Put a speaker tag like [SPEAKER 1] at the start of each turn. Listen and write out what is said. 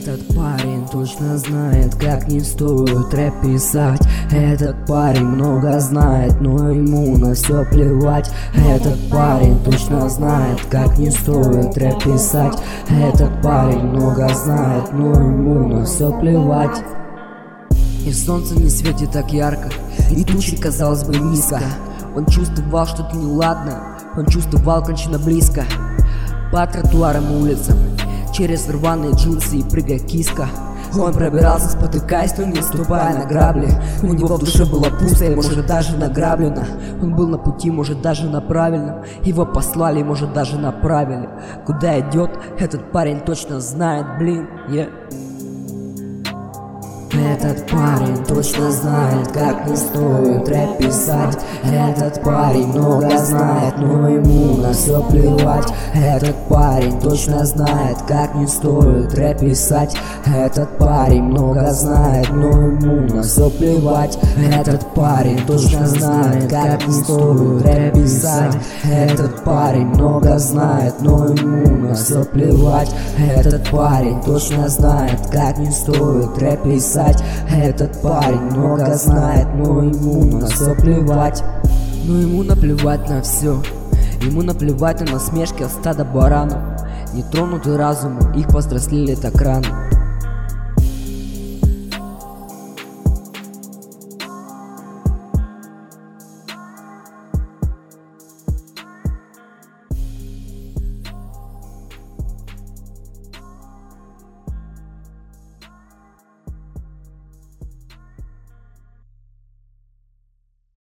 [SPEAKER 1] Этот парень точно знает, как не стоит рэп писать. Этот парень много знает, но ему на все плевать. Этот парень точно знает, как не стоит рэп писать. Этот парень много знает, но ему на все плевать. И солнце не светит так ярко, и тучи, казалось бы, низко. Он чувствовал что-то неладное, он чувствовал кончина близко. По тротуарам и улицам, через рваные джинсы и прыгая киска. Он пробирался, спотыкаясь, но не ступая на грабли. У него в душе было пусто и, может, даже награблено. Он был на пути, может, даже на правильном. Его послали, может, даже направили. Куда идет, этот парень точно знает, блин, Этот парень точно знает, как не стоит рэп писать. Этот парень много знает, но ему на все плевать. Этот парень точно знает, как не стоит рэп писать. Этот парень много знает, но ему на все плевать. Этот парень точно знает, как не стоит рэп писать. Этот парень много знает, но ему на все плевать. Этот парень точно знает, как не стоит рэп писать. Этот парень много знает, но ему на все плевать. Но ему наплевать на все. Ему наплевать на насмешки от стада баранов. Нетронутый разумом, их повзрослели так рано.